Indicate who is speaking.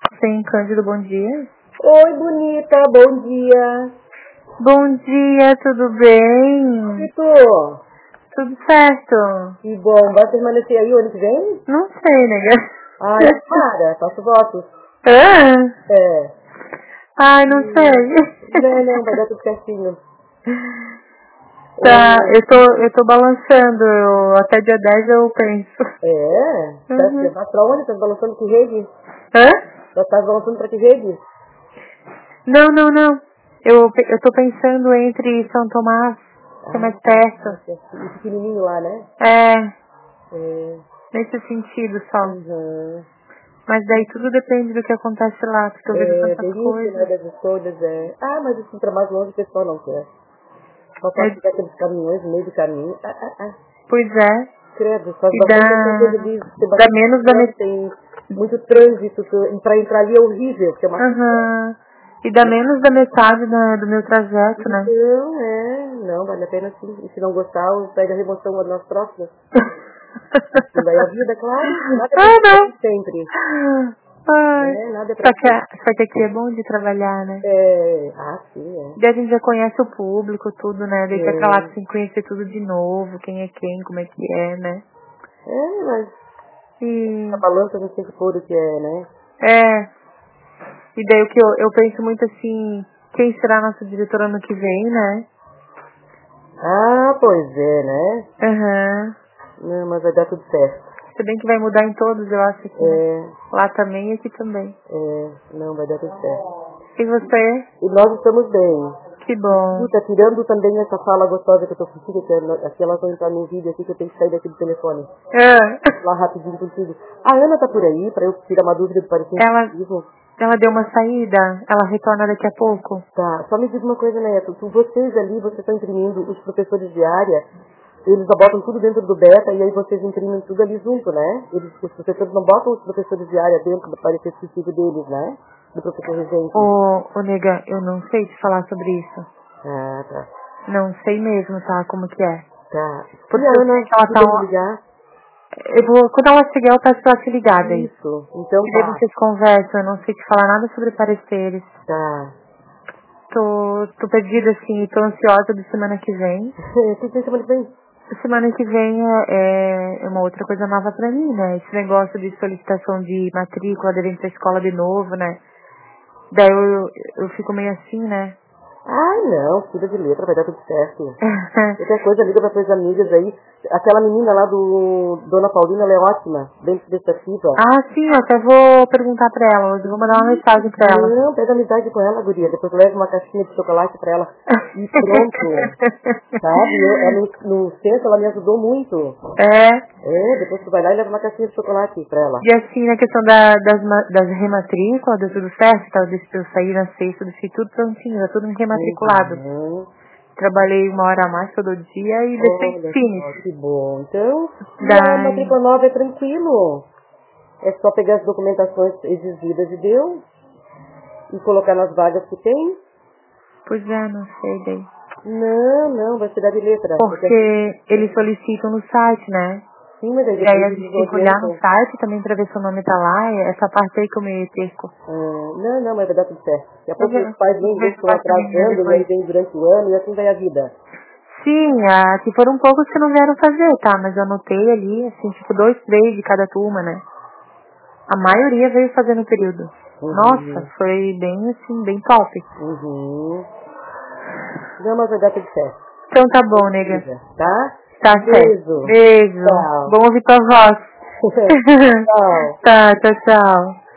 Speaker 1: Sim, Cândido, bom dia.
Speaker 2: Oi, bonita, bom dia.
Speaker 1: Bom dia, tudo bem?
Speaker 2: E tu?
Speaker 1: Tudo certo.
Speaker 2: Que bom, vai permanecer aí o ano que vem?
Speaker 1: Não sei, nega.
Speaker 2: Ai, para, faço votos.
Speaker 1: Ah?
Speaker 2: É.
Speaker 1: Ai, não sei.
Speaker 2: Não, vai dar tudo certinho.
Speaker 1: Tá, eu tô balançando, até dia 10 eu penso.
Speaker 2: É?
Speaker 1: Uhum.
Speaker 2: Vai pra onde? Tá balançando que rede?
Speaker 1: Hã?
Speaker 2: Tá balançando pra que rede?
Speaker 1: Não. Eu tô pensando entre São Tomás, que é mais perto.
Speaker 2: E pequenininho lá, né?
Speaker 1: É, nesse sentido só.
Speaker 2: Uhum.
Speaker 1: Mas daí tudo depende do que acontece lá, porque eu vejo tanta
Speaker 2: Tem isso, né,
Speaker 1: coisa.
Speaker 2: das escolhas, é. Ah, mas isso pra mais longe o pessoal não quer. Só pode ficar aqueles caminhões no meio do caminho.
Speaker 1: Pois é.
Speaker 2: Credo, faz
Speaker 1: E
Speaker 2: bastante coisa de ter
Speaker 1: dá menos da metade.
Speaker 2: tem muito trânsito, e pra entrar ali é horrível, porque é uma
Speaker 1: E dá menos da metade do meu trajeto, né?
Speaker 2: Então, não, vale a pena sim. E se não gostar, pega a remoção nas próximas. Não daí a vida, claro, nada é pra sempre.
Speaker 1: Ai.
Speaker 2: Nada é pra sempre.
Speaker 1: Só que aqui é bom de trabalhar, né?
Speaker 2: Sim, é.
Speaker 1: Daí a gente já conhece o público, tudo, né? Daí vai pra lá pra conhecer tudo de novo, quem é quem, como é que é, né?
Speaker 2: Mas
Speaker 1: E...
Speaker 2: a balança não tem que pôr o que é, né?
Speaker 1: E daí o que eu penso muito assim, quem será a nossa diretora ano que vem, né?
Speaker 2: Ah, pois é, né?
Speaker 1: Aham.
Speaker 2: Não, mas vai dar tudo certo.
Speaker 1: Se bem que vai mudar em todos, eu acho que né? Lá também e aqui também.
Speaker 2: Não, vai dar tudo certo.
Speaker 1: E você?
Speaker 2: E nós estamos bem.
Speaker 1: Que bom.
Speaker 2: Tá tirando também essa fala gostosa que eu tô contigo, que aqui ela vai entrar num vídeo aqui que eu tenho que sair daqui do telefone. Lá rapidinho contigo. A Ana tá por aí, pra eu tirar uma dúvida do parecer positivo.
Speaker 1: Ela deu uma saída, ela retorna daqui a pouco.
Speaker 2: Tá, só me diz uma coisa, Neto. Vocês ali, vocês estão imprimindo os professores de área, eles botam tudo dentro do beta e aí vocês imprimem tudo ali junto, né? Os professores não botam os professores de área dentro do parecer positivo deles, né? Do professor regente.
Speaker 1: Ô, nega, eu não sei te falar sobre isso.
Speaker 2: Ah, tá.
Speaker 1: Não sei mesmo, tá? Como que é.
Speaker 2: Tá.
Speaker 1: Porque eu sei que ela tá...
Speaker 2: ligar?
Speaker 1: Quando ela chegar, eu peço pra ela te ligar daí.
Speaker 2: Isso, então
Speaker 1: E daí vocês conversam, eu não sei te falar nada sobre pareceres.
Speaker 2: Tá.
Speaker 1: Tô perdida assim, tô ansiosa de semana que vem.
Speaker 2: O que tem semana que vem?
Speaker 1: Semana que vem é uma outra coisa nova pra mim, né? Esse negócio de solicitação de matrícula, de vir pra escola de novo, né? Daí eu fico meio assim, né?
Speaker 2: Ai, não, filha de letra, vai dar tudo certo. Qualquer coisa, liga para suas amigas aí. Aquela menina lá do Dona Paulina, ela é ótima, bem prestativa.
Speaker 1: Ah, sim, eu até vou perguntar pra ela hoje, vou mandar uma mensagem pra ela.
Speaker 2: Não, pega amizade com ela, guria, depois leva uma caixinha de chocolate pra ela e pronto. Sabe, no centro ela me ajudou muito. Depois tu vai lá e leva uma caixinha de chocolate pra ela.
Speaker 1: E assim, na questão das rematrículas, deu tudo certo, tá? Eu saí na sexta, deixei tudo prontinho, tá tudo rematriculado. Trabalhei 1 hora a mais todo dia e deixei finish.
Speaker 2: Que bom. Então, a matrícula nova é tranquilo. É só pegar as documentações exigidas e deu. E colocar nas vagas que tem.
Speaker 1: Pois é, não sei daí.
Speaker 2: Não, vai ser dar de letra.
Speaker 1: Porque eles solicitam no site, né?
Speaker 2: Sim, mas aí
Speaker 1: e aí a gente tem que olhar no site também pra ver se o nome tá lá. Essa parte aí que eu me perco.
Speaker 2: Não, mas vai dar tudo certo. Daqui a pouco os pais nem estão atrasando, e aí vem durante o ano e assim vai a vida.
Speaker 1: Sim, aqui foram poucos que não vieram fazer, tá? Mas eu anotei ali, assim, tipo 2, 3 de cada turma, né? A maioria veio fazer no período. Nossa, foi bem assim, bem top.
Speaker 2: Não, mas vai dar tudo certo.
Speaker 1: Então tá bom, nega.
Speaker 2: Tá?
Speaker 1: Tá certo. Beijo.
Speaker 2: Tchau.
Speaker 1: Bom ouvir tua voz.
Speaker 2: Tchau.
Speaker 1: Tá, tchau.